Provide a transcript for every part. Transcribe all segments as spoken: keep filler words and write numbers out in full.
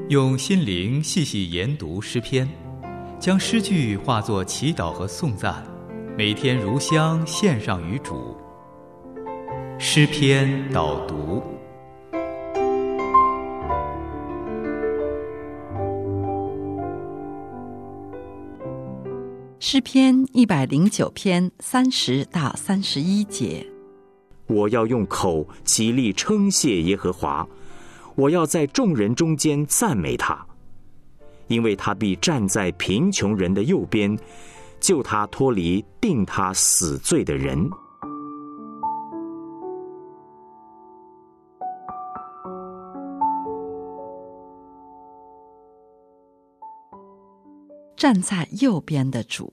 用心灵细细研读诗篇，将诗句化作祈祷和颂赞，每天如香献上于主。诗篇导读。 诗篇一百零九篇三十到三十一节。 我要用口极力称谢耶和华，我要在众人中间赞美他，因为他必站在贫穷人的右边，救他脱离定他死罪的人。 站在右边的主。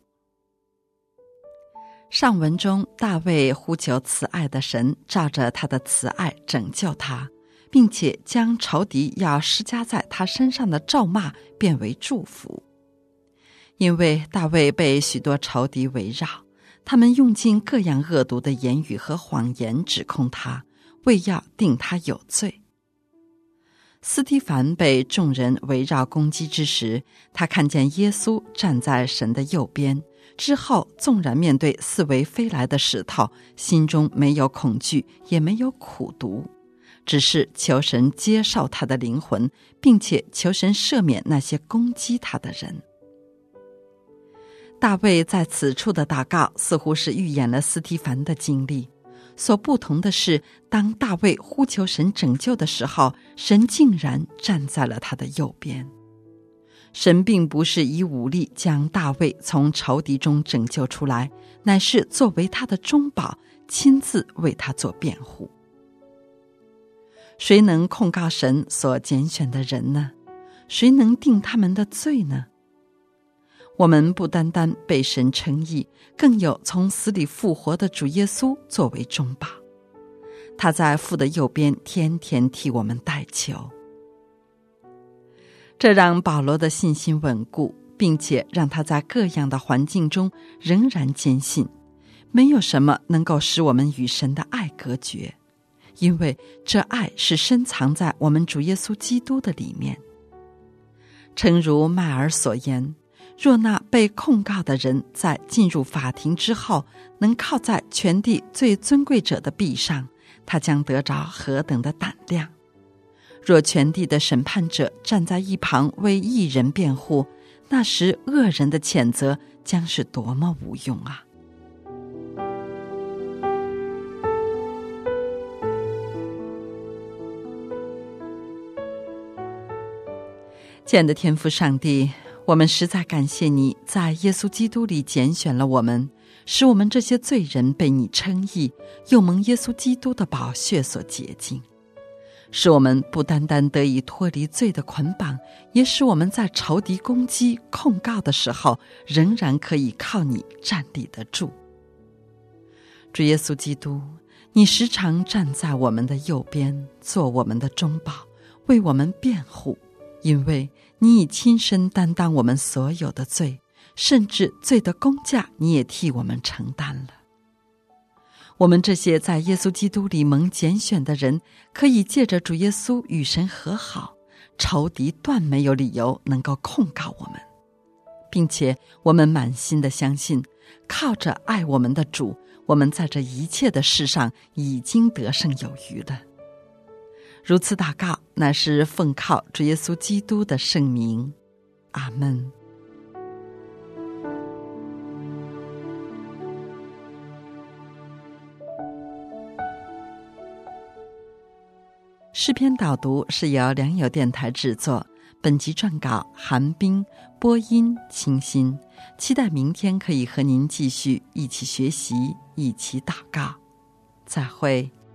上文中，大卫呼求慈爱的神照着他的慈爱拯救他，并且将仇敌要施加在他身上的咒骂变为祝福。因为大卫被许多仇敌围绕，他们用尽各样恶毒的言语和谎言指控他，为要定他有罪。斯提凡被众人围绕攻击之时，他看见耶稣站在神的右边，之后纵然面对四围飞来的石头，心中没有恐惧，也没有苦毒，只是求神接受他的灵魂，并且求神赦免那些攻击他的人。大卫在此处的祷告似乎是预演了斯提凡的经历，所不同的是，当大卫呼求神拯救的时候，神竟然站在了他的右边。神并不是以武力将大卫从仇敌中拯救出来，乃是作为他的中保，亲自为他做辩护。谁能控告神所拣选的人呢？谁能定他们的罪呢？我们不单单被神称义，更有从死里复活的主耶稣作为中保，他在父的右边天天替我们代求。这让保罗的信心稳固，并且让他在各样的环境中仍然坚信，没有什么能够使我们与神的爱隔绝，因为这爱是深藏在我们主耶稣基督的里面。诚如麦尔所言，若那被控告的人在进入法庭之后，能靠在全地最尊贵者的臂上，他将得着何等的胆量。若全地的审判者站在一旁为义人辩护，那时恶人的谴责将是多么无用啊！亲爱的天父上帝，我们实在感谢你在耶稣基督里拣选了我们，使我们这些罪人被你称义，又蒙耶稣基督的宝血所洁净，使我们不单单得以脱离罪的捆绑，也使我们在仇敌攻击控告的时候，仍然可以靠你站立得住。主耶稣基督，你时常站在我们的右边，做我们的中保，为我们辩护，因为你已亲身担当我们所有的罪，甚至罪的工价你也替我们承担了。我们这些在耶稣基督里蒙拣选的人，可以借着主耶稣与神和好，仇敌断没有理由能够控告我们，并且我们满心的相信，靠着爱我们的主，我们在这一切的事上已经得胜有余了。如此祷告，乃是奉靠主耶稣基督的圣名，阿们。诗篇导读是由良友电台制作，本集撰稿韩冰，播音清新。期待明天可以和您继续一起学习，一起祷告。再会。